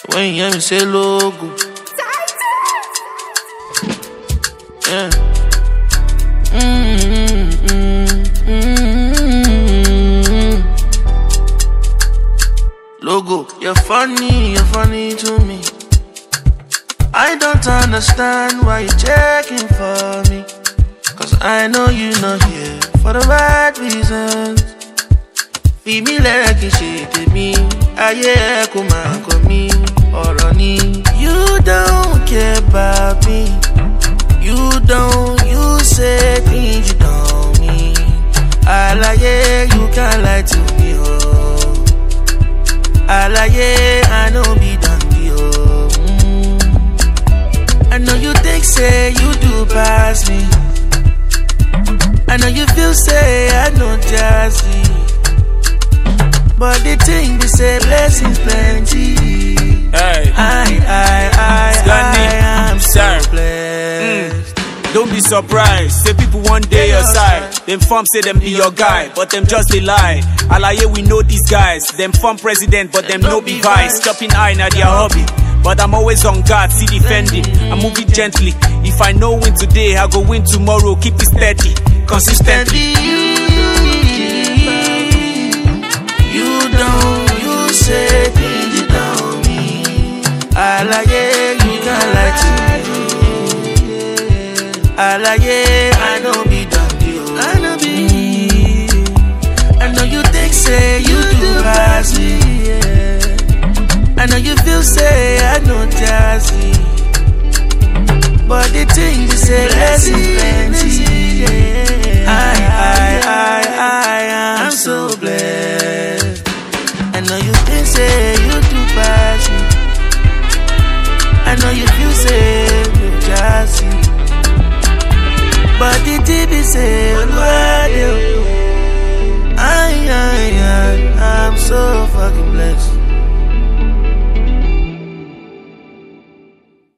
When you hear me say logo, yeah. Logo, you're funny to me. I don't understand why you're checking for me. Cause I know you're not here for the right reasons. Feel me like a shit to me. Aye, come me, or you don't care about me. You say things you don't mean. I lie, you can't lie to me, oh. I lie, I know be done, oh. I know you think, say you do pass me. I know you feel, say I know jazzy. But the thing we say blessings plenty. Hey. I am so blessed. Don't be surprised, say people one day your side. Them farm say them be your guy, but them just a lie. Alaye, we know these guys. Them farm president, but them no be vice. Chopping eye na their hobby, but I'm always on guard, see defending. I move it gently. If I know win today, I go win tomorrow. Keep it steady, consistently. You say things you don't mean. I lie, you can't lie to me. I lie, I know be done, you. I know you think, say you do pass me. I know you feel, say I know jazzy. But the thing you say, blessings plenty. I am so blessed. I know you think, say you do pass me. I know you feel, say you jazzy. But the TV say,